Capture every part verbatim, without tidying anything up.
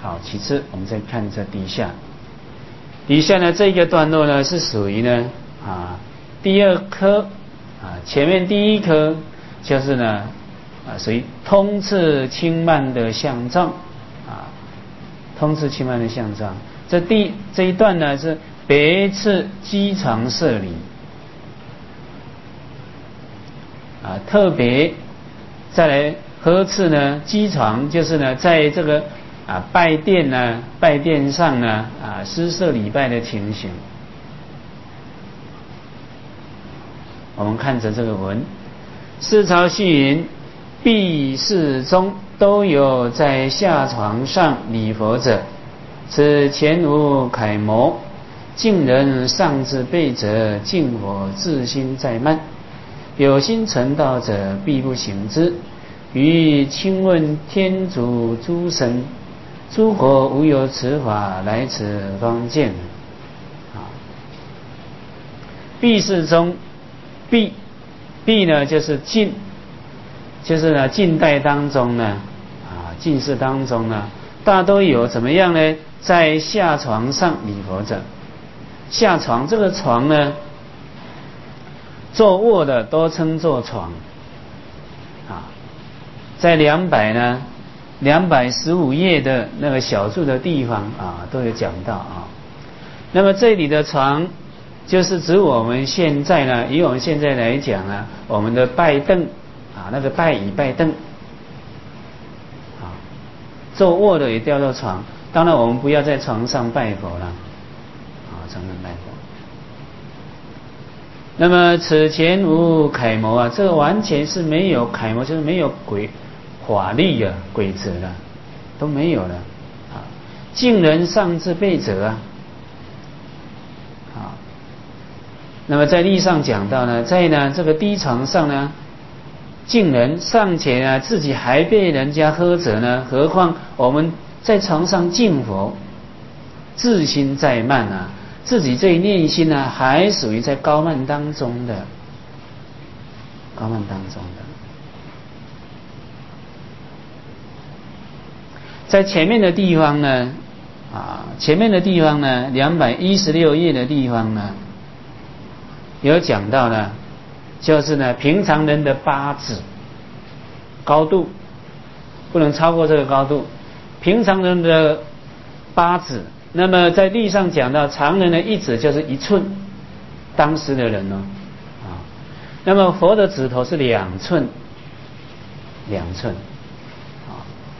好，其次我们再看这底下，底下呢这个段落呢是属于呢啊第二科啊，前面第一科就是呢啊属于通次轻慢的相状啊，通次轻慢的相状。这第这一段呢是别次机常摄理啊，特别再来呵斥呢机常，就是呢在这个啊拜殿呢拜殿上呢啊施设礼拜的情形。我们看着这个文，四朝细云，毕世中都有在下床上礼佛者，此前无楷模，敬人上至备者，敬火自心在慢，有心成道者必不行之。于亲问天竺诸神，诸国无有此法，来此方见。啊，毕世中，毕毕呢就是晋，就是呢晋代当中呢啊晋世当中呢，大都有怎么样呢？在下床上礼佛者，下床这个床呢，坐卧的都称作床啊。在两百呢两百十五页的那个小注的地方啊，都有讲到啊。那么这里的床，就是指我们现在呢，以我们现在来讲呢，我们的拜凳啊，那个拜椅拜凳啊，坐卧的也叫做床。当然，我们不要在床上拜佛了啊，床上拜佛。那么此前无楷模啊，这个完全是没有楷模，就是没有规法律啊、规则了，都没有了啊。敬人上至备者啊，啊，那么在历上讲到呢，在呢这个低床上呢，敬人尚且呢自己还被人家呵责呢，何况我们在床上敬佛，自心在慢啊。自己这一念心呢，还属于在高慢当中的，高慢当中的。在前面的地方呢，啊，前面的地方呢，两百一十六页的地方呢，有讲到呢，就是呢，平常人的八指高度不能超过这个高度，平常人的八指。那么在律上讲到，常人的一指就是一寸，当时的人呢、哦，啊，那么佛的指头是两寸，两寸，啊，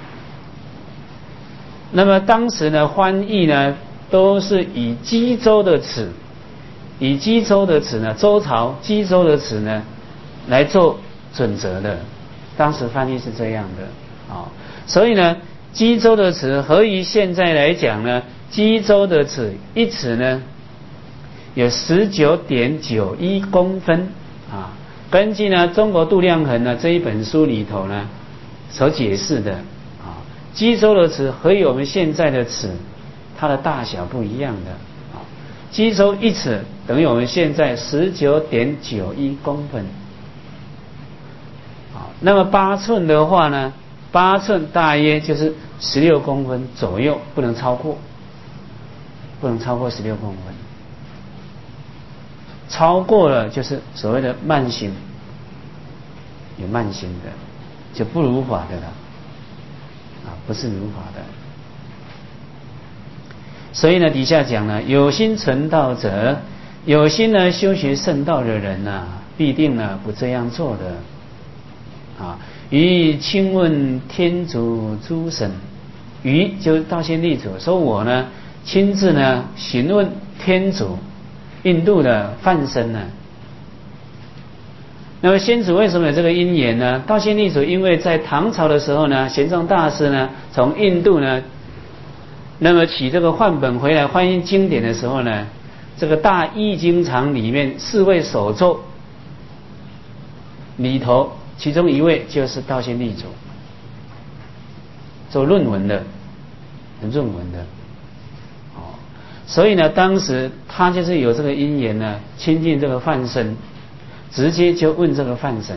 那么当时呢，翻译呢都是以基州的尺，以基州的尺呢，周朝基州的尺呢来做准则的，当时翻译是这样的，啊，所以呢，基州的尺何以现在来讲呢？基州的尺一尺呢，有十九点九一公分啊。根据呢中国度量衡呢这一本书里头呢所解释的啊，基州的尺和我们现在的尺，它的大小不一样的啊。基州一尺等于我们现在十九点九一公分啊。那么八寸的话呢，八寸大约就是十六公分左右，不能超过。不能超过十六公分，超过了就是所谓的慢行，有慢行的就不如法的了，啊，不是如法的。所以呢，底下讲呢，有心成道者，有心呢修学圣道的人呢、啊，必定呢不这样做的，啊，于亲问天竺诸神，于就是道仙立主说我呢。亲自呢询问天竺印度的梵僧呢，那么先祖为什么有这个因缘呢？道仙立主因为在唐朝的时候呢，玄奘大师呢从印度呢，那么取这个范本回来翻译经典的时候呢，这个大易经场里面四位首座里头，其中一位就是道仙立主做论文的，论文的。所以呢，当时他就是有这个因缘呢，亲近这个梵僧，直接就问这个梵僧，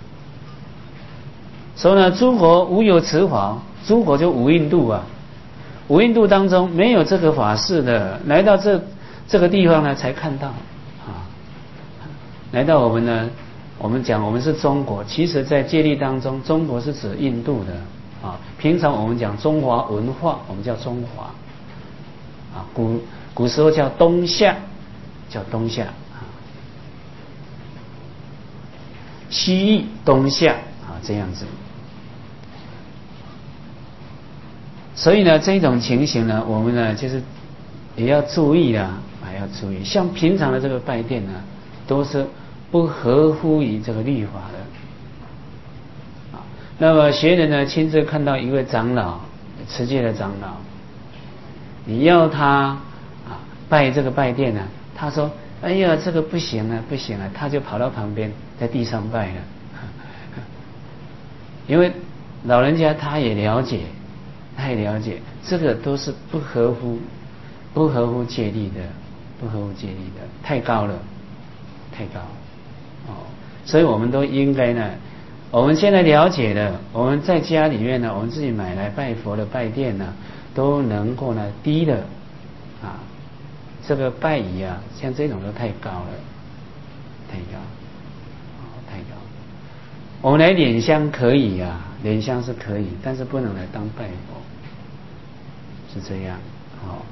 说呢，诸国无有此法，诸国就无印度啊， 五印度当中没有这个法事的，来到这这个地方呢才看到啊。来到我们呢，我们讲我们是中国，其实在戒律当中，中国是指印度的啊。平常我们讲中华文化，我们叫中华啊。古古时候叫东夏，叫东夏啊。西域东夏啊，这样子。所以呢，这种情形呢，我们呢就是也要注意啦，还要注意。像平常的这个拜殿呢，都是不合乎于这个律法的啊。那么学人呢，亲自看到一位长老，持戒的长老，你要他啊拜这个拜殿呢，他说：“哎呀，这个不行啊，不行啊！”他就跑到旁边，在地上拜了。因为老人家他也了解。他也了解，这个都是不合乎、不合乎戒律的，不合乎戒律的，太高了，太高哦。所以我们都应该呢，我们现在了解了，我们在家里面呢，我们自己买来拜佛的拜殿呢，都能够呢低的啊，这个拜仪啊，像这种都太高了，太高，哦，太高。我们来点香可以啊，点香是可以，但是不能来当拜佛。是这样，好，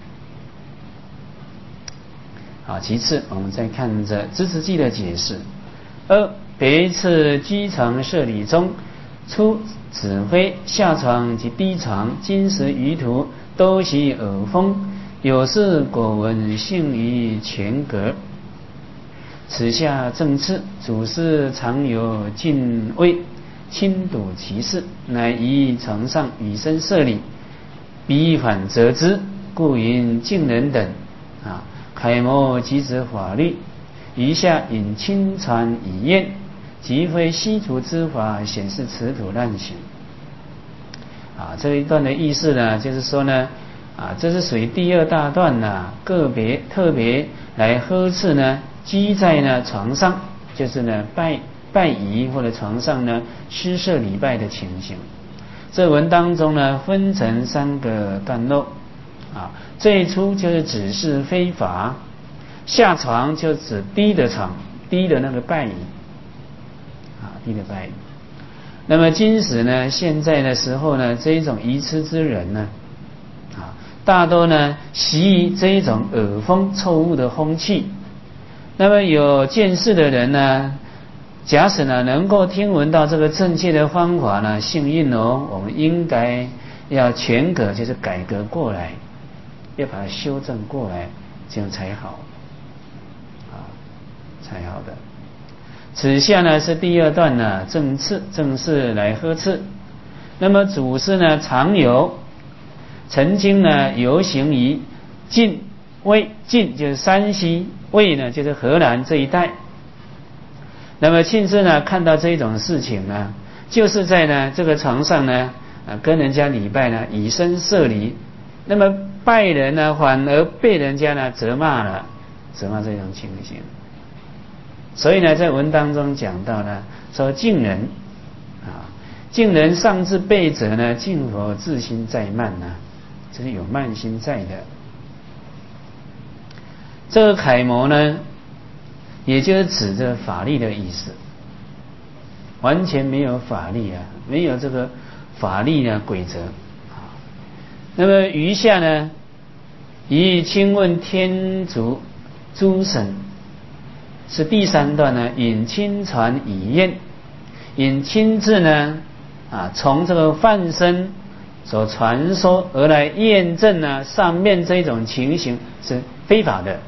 好。其次，我们再看着知识记的解释。二，别次居床舍礼中，初指挥下床及低床，金石余土都习耳风，有事果闻性于前格。此下正次，主事常有进位，轻睹其事，乃于床上以身设礼。彼反则之，故云敬人等啊，楷模即指法律，余下引亲传以验，即非西族之法，显示此土滥行。啊，这一段的意思呢，就是说呢，啊，这是属于第二大段呢，个别特别来呵斥呢，居在呢床上，就是呢拜拜仪或者床上呢施设礼拜的情形。这文当中呢，分成三个段落啊。最初就是指示非法，下床就指低的床，低的那个拜仪啊，低的拜仪。那么今时呢，现在的时候呢，这一种愚痴之人呢，啊，大多呢习于这一种耳风臭物的风气。那么有见识的人呢，假使呢能够听闻到这个正确的方法呢，幸运哦，我们应该要全革，就是改革过来，要把它修正过来，这样才好啊，才好的。此下呢是第二段呢，正次正式来呵斥。那么祖师呢常有曾经呢游行于晋魏，晋就是山西，魏呢就是河南这一带。那么亲自呢看到这种事情呢，就是在呢这个床上呢啊跟人家礼拜呢以身设礼，那么拜人呢反而被人家呢责骂了，责骂这种情形。所以呢在文当中讲到呢，说敬人啊，敬人上至辈者呢，敬佛自心在慢呢，这是有慢心在的。这个楷模呢，也就是指着法律的意思，完全没有法律啊，没有这个法律的规则啊。那么余下呢，以亲问天竺诸神，是第三段呢，引亲传以验，引亲自呢啊，从这个梵身所传说而来验证呢，上面这种情形是非法的。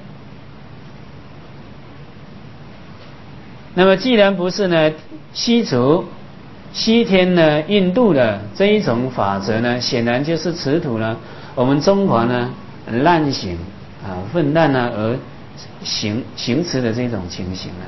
那么既然不是呢西族西天呢印度的这一种法则呢，显然就是此土呢我们中华呢滥行啊混乱呢而行行持的这种情形了。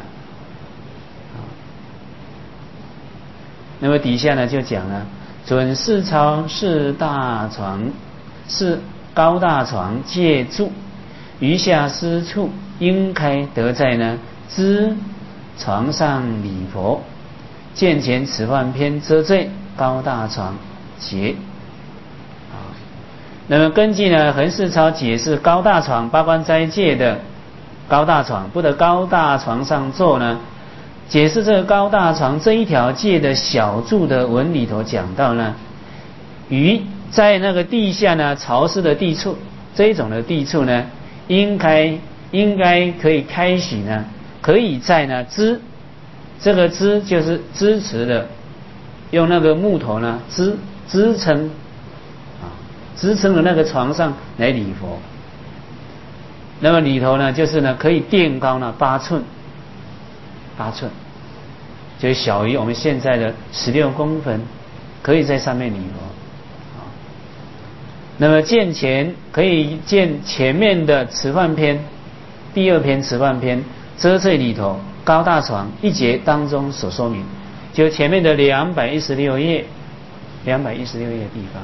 那么底下呢就讲了，准四超是大床是高大床借住，余下私处应开得在呢知床上礼佛，见前此幻篇遮罪高大床结啊。 那么根据呢横世超解释高大床八关斋戒的高大床不得高大床上坐呢，解释这个高大床这一条戒的小注的文里头讲到呢，于在那个地下呢潮湿的地处，这一种的地处呢，应该应该可以开许呢，可以在呢支，这个支就是支持的，用那个木头呢支支撑啊，支撑的那个床上来礼佛。那么里头呢，就是呢可以垫高呢八寸，八寸，就是小于我们现在的十六公分，可以在上面礼佛。那么见前可以见前面的持梵篇，第二篇持梵篇遮罪里头高大床一节当中所说明，就前面的两百一十六页，两百一十六页的地方。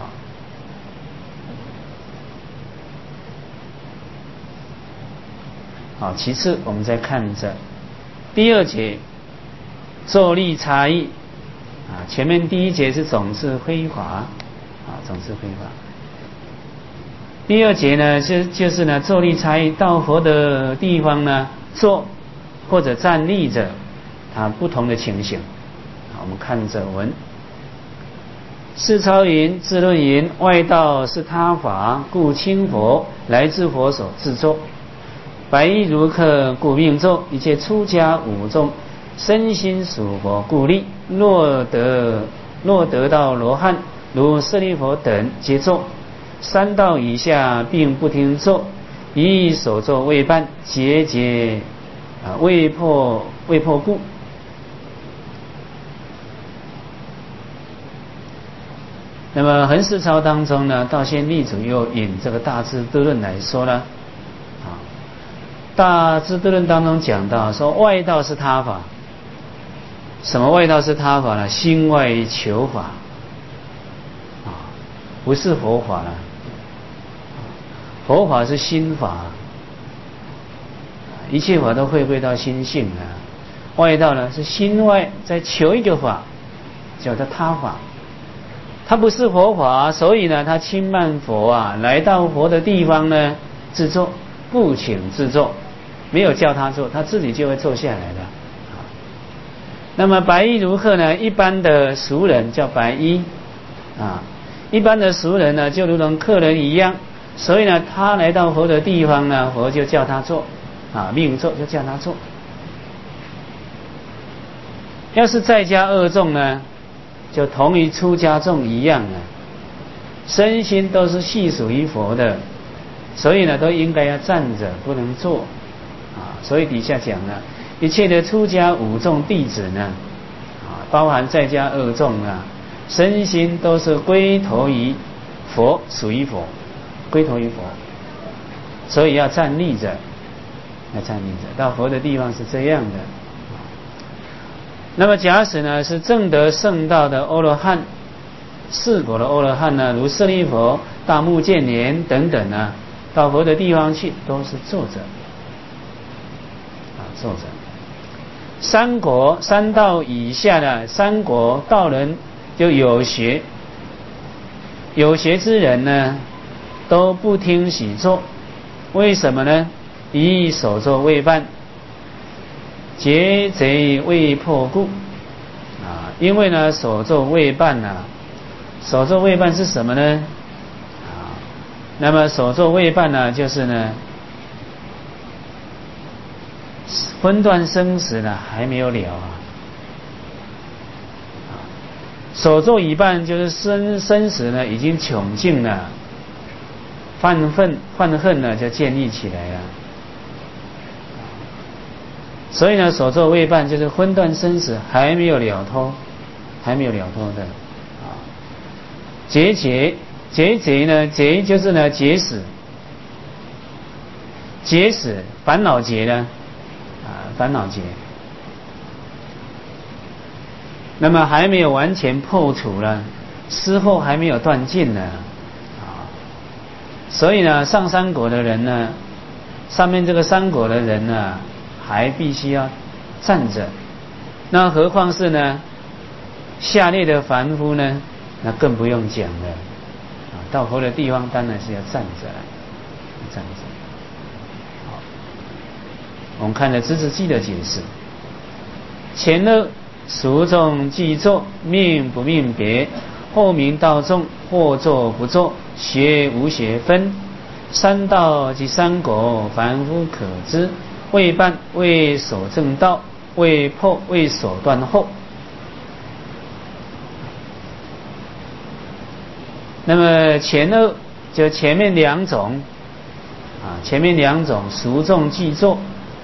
好，其次我们再看着第二节坐立差异啊，前面第一节是总是辉华啊，总是辉华。第二节呢，就就是呢坐立差异，到佛的地方呢坐或者站立着，它不同的情形。好，我们看着文。世超云，自论云，外道是他法，故轻佛来自佛所自作。白衣如客，故命咒。一切出家五众，身心属佛，故立。若得若得到罗汉，如舍利弗等，皆咒。三道以下，并不听咒，以所作未办，节节啊未破未破故。那么横世超当中呢，道宣立主又引这个大智度论来说呢。大智度论当中讲到说，外道是他法。什么外道是他法呢？心外求法啊，不是佛法了。佛法是心法，一切法都回归到心性啊。外道呢是心外在求一个法，叫做他法。他不是佛法，所以呢，他轻慢佛啊，来到佛的地方呢，自作，不请自作。没有叫他做，他自己就会坐下来的。那么白衣如客呢，一般的俗人叫白衣啊，一般的俗人呢就如同客人一样，所以呢他来到佛的地方呢，佛就叫他做啊，命做就叫他做。要是在家二众呢，就同于出家众一样啊，身心都是系属于佛的，所以呢都应该要站着，不能坐。啊，所以底下讲了，一切的出家五众弟子呢，啊，包含在家二众啊，身心都是归投于佛，属于佛，归投于佛，所以要站立着，要站立着，到佛的地方是这样的。那么假使呢是证得圣道的阿罗汉，四果的阿罗汉呢，如舍利弗、大目犍连等等呢，到佛的地方去都是坐着。坐着。三国三道以下的三国道人就有学，有学之人呢都不听喜坐，为什么呢？以所作未办，劫贼未破故啊，因为呢所作未办啊，所作未办是什么呢？啊，那么所作未办呢，就是呢。分段生死呢还没有了啊，所作已办就是生生死呢已经穷尽了，犯恨犯恨呢就建立起来了，所以呢所作未办就是分段生死还没有了脱，还没有了脱的啊。结节结节呢结就是呢结死，结死烦恼结呢。烦恼结，那么还没有完全破除了，思惑还没有断尽呢，啊，所以呢，上三果的人呢，上面这个三果的人呢，还必须要站着，那何况是呢，下列的凡夫呢，那更不用讲了，啊， 到佛的地方当然是要站着来，站着。好，我们看了知识记的解释，前二俗众既作，命不命别，后明道众，或作不作，学无学分。三道及三果，凡夫可知。未办未所正道，未破未所断后。那么前二就前面两种啊，前面两种俗众既作。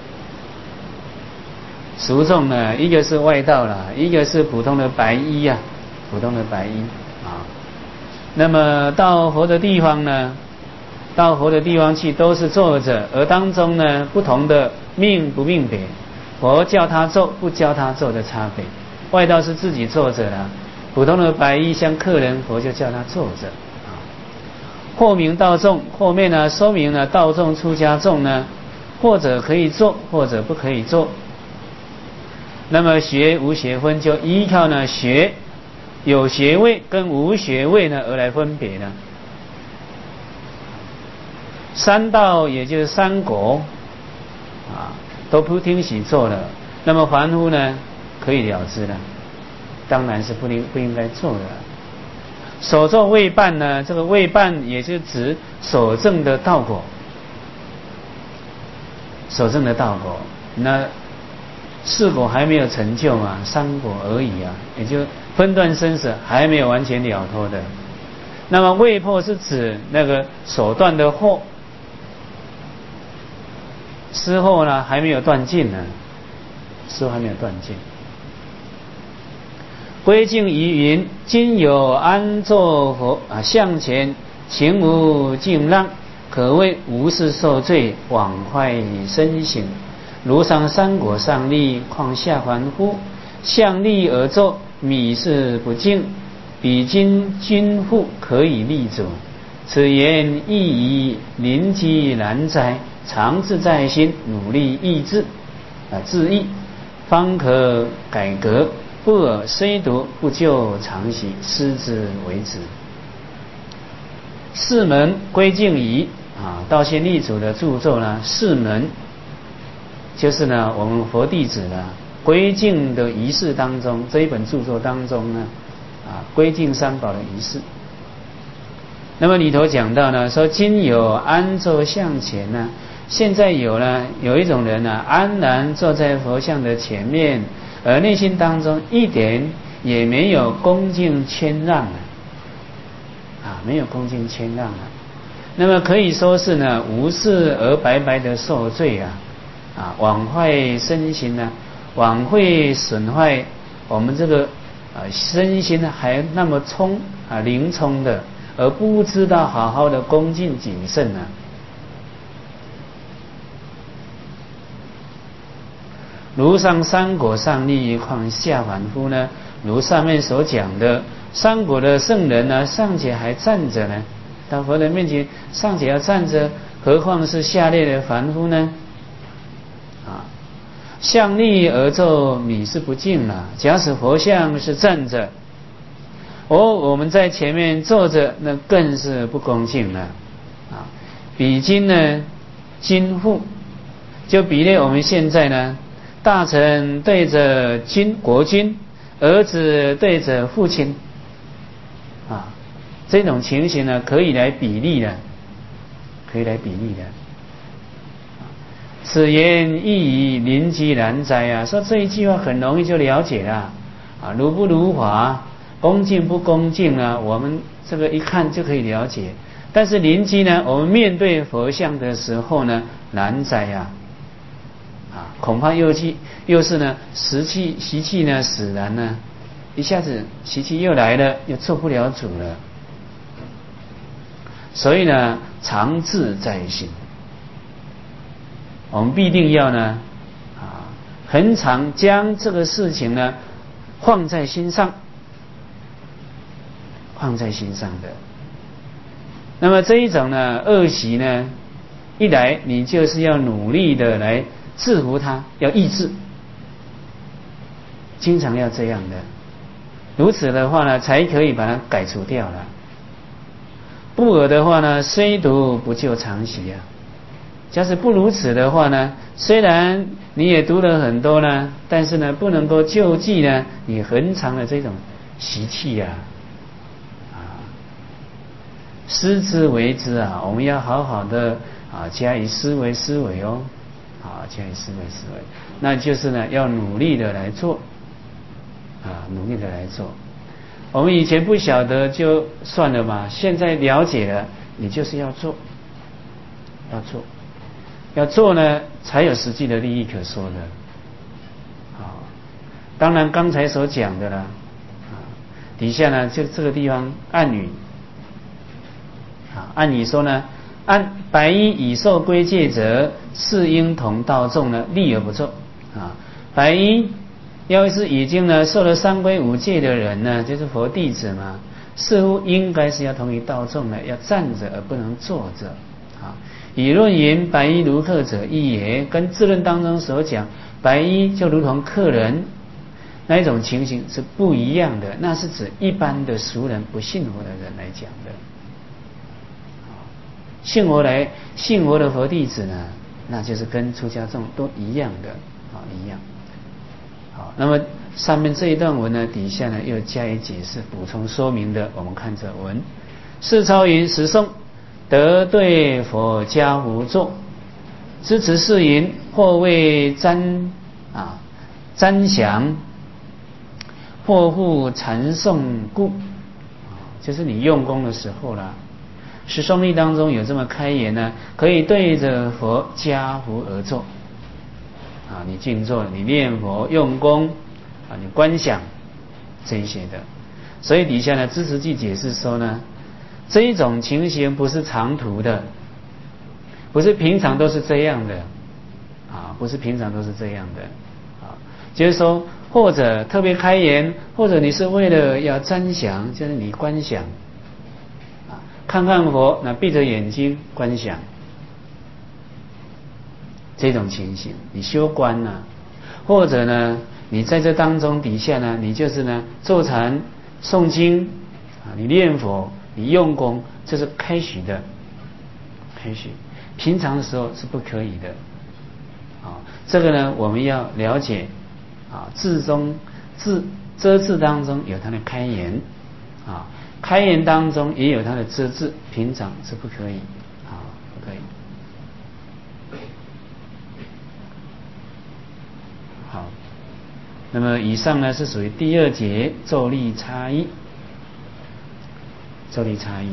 俗众呢，一个是外道啦，一个是普通的白衣啊，普通的白衣啊。那么到佛的地方呢，到佛的地方去都是坐着，而当中呢，不同的命不命别，佛叫他坐，不教他坐的差别。外道是自己坐着啦，普通的白衣像客人，佛就叫他坐着啊。或明道众，后面呢说明了道众出家众呢，或者可以坐，或者不可以坐。那么学无学分，就依靠呢学有学位跟无学位呢而来分别呢。三道也就是三果啊，都不听许做了，那么凡夫呢可以了之了，当然是不应不应该做的。所作未办呢，这个未办也是指所证的道果，所证的道果，那四果还没有成就嘛，三果而已啊，也就分段生死还没有完全了脱的。那么未破是指那个所断的惑，思惑呢还没有断尽呢，思惑还没有断尽。归敬于云：今有安坐佛啊，向前情无尽浪，可谓无事受罪，枉坏身形。如上三果上立，况下凡夫？向立而坐，米是不敬。彼今君父可以立主，此言亦以临机难哉。常志在心，努力意志啊，自意，方可改革。不尔虽读，不就常习，思之为止。四门归敬仪啊，道心立主的著作呢，四门就是呢我们佛弟子呢归敬的仪式当中，这一本著作当中呢啊归敬三宝的仪式。那么里头讲到呢，说今有安坐像前呢，现在有呢有一种人呢安然坐在佛像的前面，而内心当中一点也没有恭敬谦让啊，啊没有恭敬谦让啊，那么可以说是呢无事而白白的受罪啊，啊枉坏身心呢，枉会损坏我们这个啊身心呢还那么聪啊灵聪的，而不知道好好的恭敬谨慎呢。如上三果上立，况下凡夫呢？如上面所讲的，三果的圣人呢，尚且还站着呢，到佛的面前尚且要站着，何况是下列的凡夫呢？啊，向立而坐，米是不敬了。假使佛像是站着，哦，我们在前面坐着，那更是不恭敬了。啊，比今呢，今父，就比例我们现在呢。大臣对着君国君，儿子对着父亲，啊，这种情形呢，可以来比例的，可以来比例的。此言亦以临机难哉啊！说这一句话很容易就了解了啊，如不如法，恭敬不恭敬啊，我们这个一看就可以了解。但是临机呢，我们面对佛像的时候呢，难哉啊！啊，恐怕又气又是呢，时气习气呢使然呢，一下子习气又来了，又做不了主了。所以呢，常志在心，我们必定要呢，啊，很常将这个事情呢放在心上，放在心上的。那么这一种呢恶习呢，一来你就是要努力的来制服它，要抑制，经常要这样的，如此的话呢，才可以把它改除掉了。 不尔的话呢，虽读不救常习啊。假使不如此的话呢，虽然你也读了很多呢，但是呢，不能够救济呢你恒常的这种习气啊。啊，思之为之啊，我们要好好的啊加以思维思维哦，啊加以思维思维，那就是呢要努力的来做，啊努力的来做。我们以前不晓得就算了嘛，现在了解了，你就是要做，要做，要做呢，才有实际的利益可说的。啊，当然刚才所讲的啦，啊，底下呢就这个地方暗语，啊，暗语说呢，按白衣已受归戒者，是应同道众呢，立而不做。啊，白衣。要是已经呢受了三皈五戒的人呢，就是佛弟子嘛，似乎应该是要同于道众呢，要站着而不能坐着。啊，以论云白衣如客者亦也，跟自论当中所讲白衣就如同客人那一种情形是不一样的，那是指一般的俗人不信佛的人来讲的。信佛来信佛的佛弟子呢，那就是跟出家众都一样的啊，一样。好，那么上面这一段文呢，底下呢又加以解释、补充说明的。我们看这文：世超云十诵，得对佛家无作，支持是云，或为瞻啊瞻详，或复禅诵故。就是你用功的时候啦，十诵力当中有这么开言呢，可以对着佛家福而坐。啊，你静坐，你念佛用功，啊，你观想这一些的，所以底下呢，支持记解释说呢，这一种情形不是常途的，不是平常都是这样的，啊，不是平常都是这样的，啊，就是说，或者特别开言，或者你是为了要瞻详，就是你观想，啊，看看佛，那闭着眼睛观想。这种情形，你修观呢、啊，或者呢，你在这当中底下呢，你就是呢坐禅、诵经啊，你念佛、你用功，这是开许的，开许。平常的时候是不可以的，啊，这个呢我们要了解啊，字中字遮字当中有它的开言啊，开言当中也有它的遮字，平常是不可以啊，不可以。好，那么以上呢是属于第二节咒力差异，咒力差异。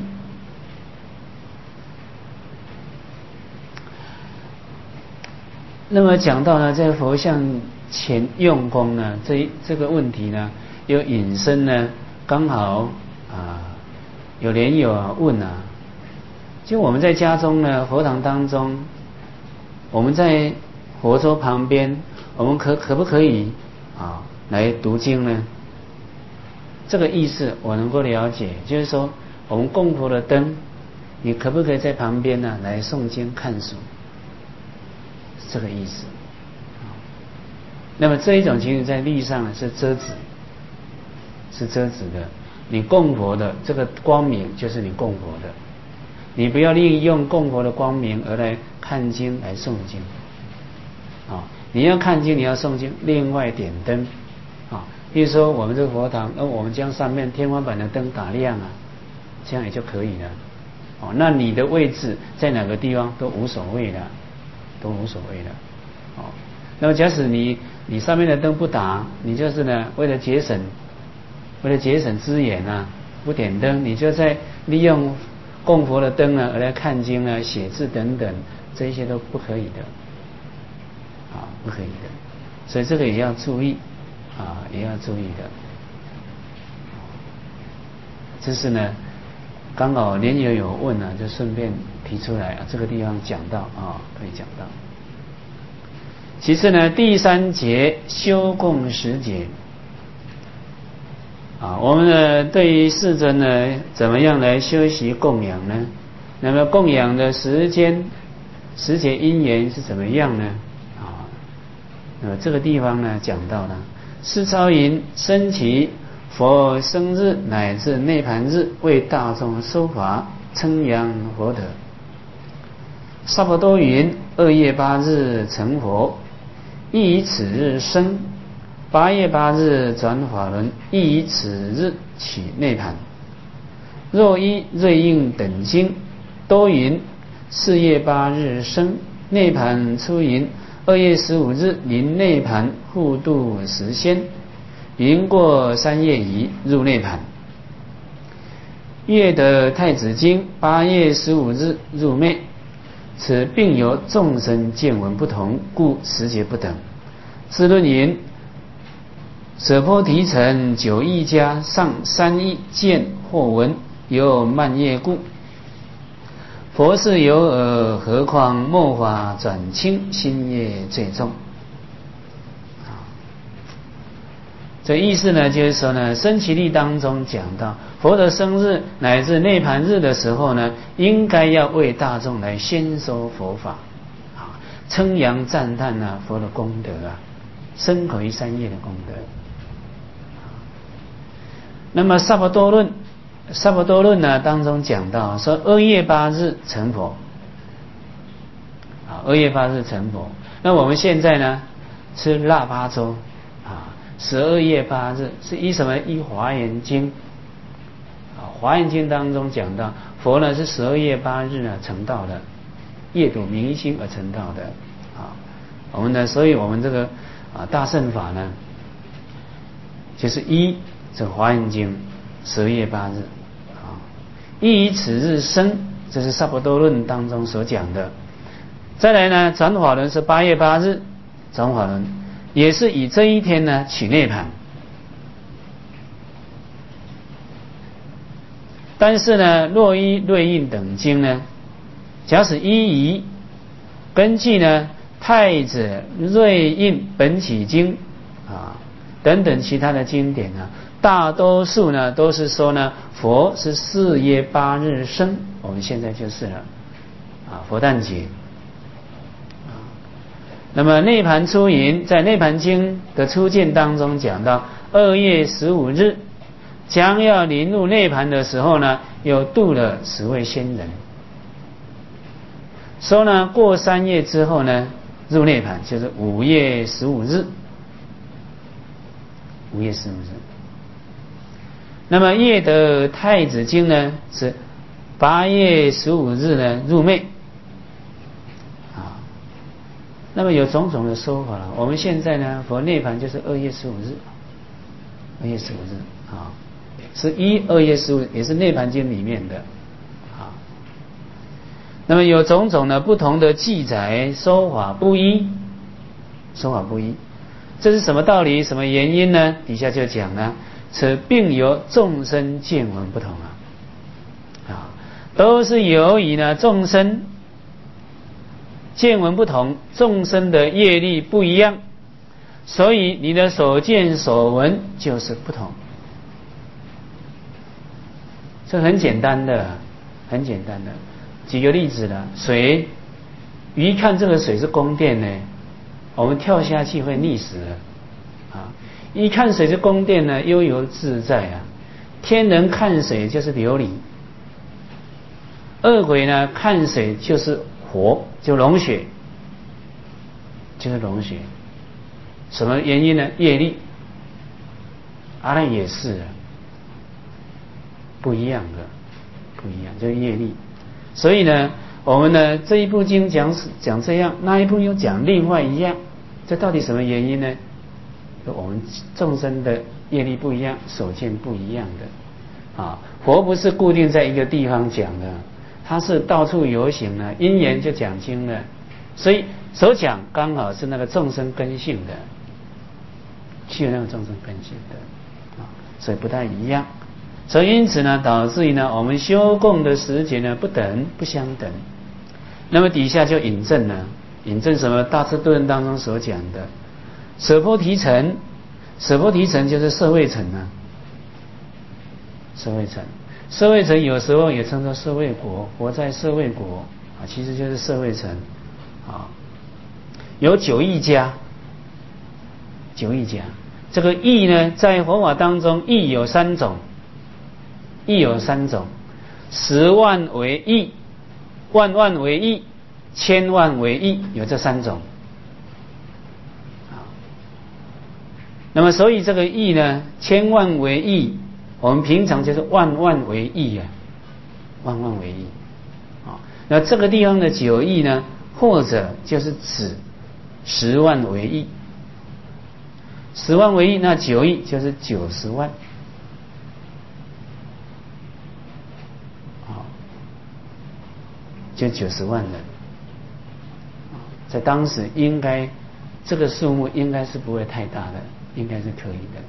那么讲到呢，在佛像前用功呢，这这个问题呢，有引申呢，刚好啊，有莲友啊问啊，就我们在家中呢，佛堂当中，我们在佛桌旁边，我们可可不可以啊来读经呢？这个意思我能够了解，就是说我们供佛的灯，你可不可以在旁边呢来诵经看书？是这个意思。那么这一种情形在律上呢是遮止，是遮止的。你供佛的这个光明就是你供佛的，你不要利用供佛的光明而来看经来诵经。啊，你要看经，你要诵经，另外点灯啊。比如说我们这个佛堂，那我们将上面天花板的灯打亮啊，这样也就可以了。哦，那你的位置在哪个地方都无所谓的，都无所谓的。哦，那么假使你你上面的灯不打，你就是呢为了节省，为了节省资源啊，不点灯，你就在利用供佛的灯呢而来看经啊、写字等等，这一些都不可以的。啊，不可以的，所以这个也要注意啊，也要注意的。这是呢，刚好莲友有问呢、啊，就顺便提出来啊，这个地方讲到啊，可以讲到。其次呢，第三节修供十节啊，我们呢对于世尊呢，怎么样来修习供养呢？那么供养的时间、时节因缘是怎么样呢？那么这个地方呢，讲到呢，世超云升起佛生日乃至涅盘日，为大众说法称扬佛德。萨婆多云：二月八日成佛，亦以此日生；八月八日转法轮，亦以此日起涅盘。若依瑞应等经多云：四月八日生，涅盘出云：二月十五日临涅盘，复度十仙。云过三月已入涅盘。月得太子经八月十五日入灭。此并由众生见闻不同，故时节不等。智论云：舍波提城九亿家上三亿见或闻，由慢业故。佛是有耳，何况末法转轻，心业最重。这意思呢，就是说呢，生其力当中讲到，佛的生日乃至涅盘日的时候呢，应该要为大众来宣说佛法，啊，称扬赞叹啊佛的功德啊，身口意三业的功德。那么萨婆多论，萨婆多论呢当中讲到说，二月八日成佛，啊，二月八日成佛。那我们现在呢吃腊八粥。十二月八日是依什么？依华严经啊，华严经当中讲到，佛呢是十二月八日呢成道的，夜睹明星而成道的啊。我们呢，所以我们这个啊大乘法呢，就是依这华严经十二月八日啊，亦以此日生，这是萨婆多论当中所讲的。再来呢，转法轮是八月八日转法轮。也是以这一天呢取涅盘，但是呢，若依瑞印等经呢，假使依仪根据呢太子瑞印本起经啊等等其他的经典呢，大多数呢都是说呢，佛是四月八日生，我们现在就是了啊，佛诞节。那么涅盘出云，在涅盘经的初见当中讲到，二月十五日将要临入涅盘的时候呢，又度了十位仙人。说呢，过三月之后呢，入涅盘，就是五月十五日。五月十五日。那么月得太子经呢，是八月十五日呢入灭。那么有种种的说法了。我们现在呢，佛涅盘就是二月十五日，二月十五日啊，是一二月十五，也是涅盘经里面的啊。那么有种种的不同的记载，说法不一，说法不一，这是什么道理？什么原因呢？底下就讲了，此并由众生见闻不同啊，啊，都是由于呢众生。见闻不同，众生的业力不一样，所以你的所见所闻就是不同。这很简单的，很简单的。举个例子了，水，鱼看这个水是宫殿呢，我们跳下去会溺死了啊！一看水是宫殿呢，悠游自在啊。天人看水就是琉璃，恶鬼呢看水就是火，就龙血，就是龙血。什么原因呢？业力。阿赖也是啊，不一样的，不一样，就是业力。所以呢，我们呢这一部经讲讲这样，那一部又讲另外一样，这到底什么原因呢？我们众生的业力不一样，所见不一样的啊。佛不是固定在一个地方讲的。它是到处游行呢，因缘就讲经了，所以所讲刚好是那个众生根性的，是那个众生根性的啊，所以不太一样。所以因此呢，导致于呢，我们修供的时节呢不等，不相等。那么底下就引证了，引证什么？大智度论当中所讲的，舍波提城，舍波提城就是舍卫城啊，舍卫城。舍卫城有时候也称作舍卫国，活在舍卫国啊，其实就是舍卫城啊。有九亿家，九亿家。这个亿呢，在佛法当中，亿有三种，亿有三种。 十万为亿，万万为亿，千万为亿，有这三种。那么所以这个亿呢，千万为亿，我们平常就是万万为亿啊，万万为亿。啊，那这个地方的九亿呢，或者就是指十万为亿，十万为亿，那九亿就是九十万。好，就九十万人，在当时应该这个数目应该是不会太大的。应该是可以的。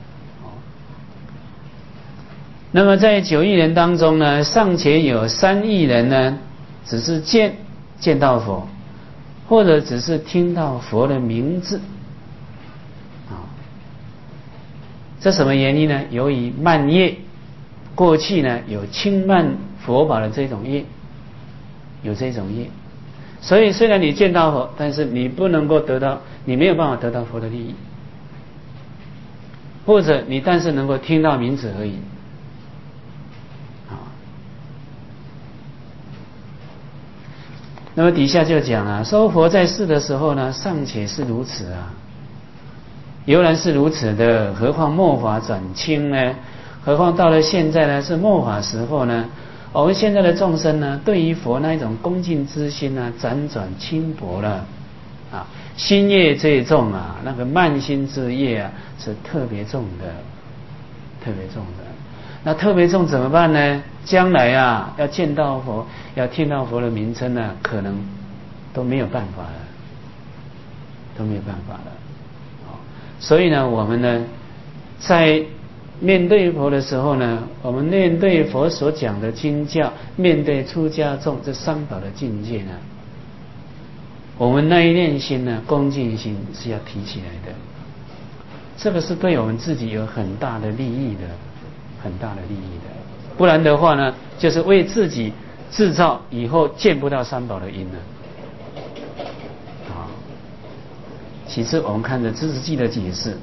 那么在九亿人当中呢，尚且有三亿人呢，只是见见到佛，或者只是听到佛的名字。啊，这什么原因呢？由于慢业，过去呢有轻慢佛法的这种业，有这种业，所以虽然你见到佛，但是你不能够得到，你没有办法得到佛的利益。或者你但是能够听到名字而已，啊，那么底下就讲啊，说佛在世的时候呢，尚且是如此啊，犹然是如此的，何况末法转轻呢？何况到了现在呢，是末法时候呢，我们现在的众生呢，对于佛那一种恭敬之心呢，辗转轻薄了。啊，心业最重啊，那个慢心之业啊，是特别重的，特别重的。那特别重怎么办呢？将来啊，要见到佛，要听到佛的名称呢，可能都没有办法了，都没有办法了。所以呢，我们呢，在面对佛的时候呢，我们面对佛所讲的经教，面对出家众这三宝的境界呢，我们那一念心呢，恭敬心是要提起来的，这个是对我们自己有很大的利益的，很大的利益的。不然的话呢，就是为自己制造以后见不到三宝的因了。啊，其次我们看着《知识记》的解释，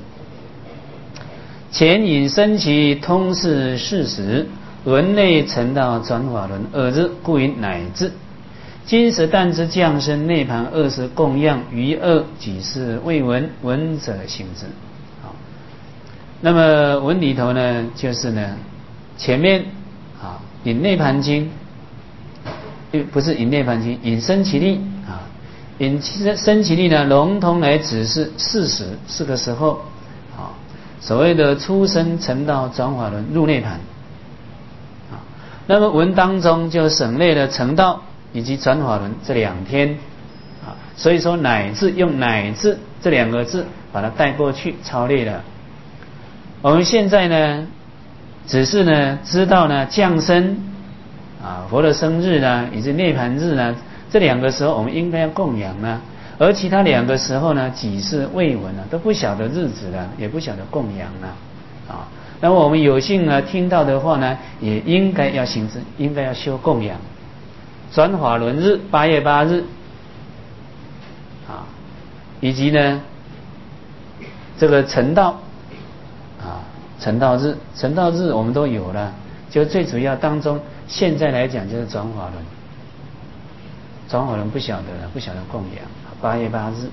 前引生其通是事实，轮内成道转法轮二字，故云乃至。今时但知降生内盘二十供养，余二几是未闻，闻者行之。好，那么文里头呢，就是呢，前面啊引内盘经，不是引内盘经，引生其力啊，引生其力呢，笼统来指示事实，是个时候啊，所谓的出生成道转法轮入内盘啊。那么文当中就省略了成道以及转法轮这两天啊，所以说乃至用乃至这两个字把它带过去超略了。我们现在呢，只是呢知道呢降生啊佛的生日呢以及涅盘日呢这两个时候我们应该要供养呢，而其他两个时候呢几是未闻啊，都不晓得日子了，也不晓得供养了啊。那么我们有幸呢听到的话呢，也应该要行之，应该要修供养。转法轮日八月八日啊，以及呢这个成道啊成道日，成道日我们都有了，就最主要当中现在来讲就是转法轮，转法轮不晓得了，不晓得供养八月八日。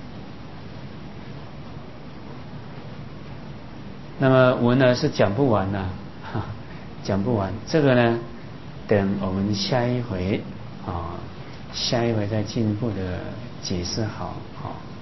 那么文呢是讲不完了，讲不完，这个呢等我们下一回啊，下一回再进一步的解释好，好。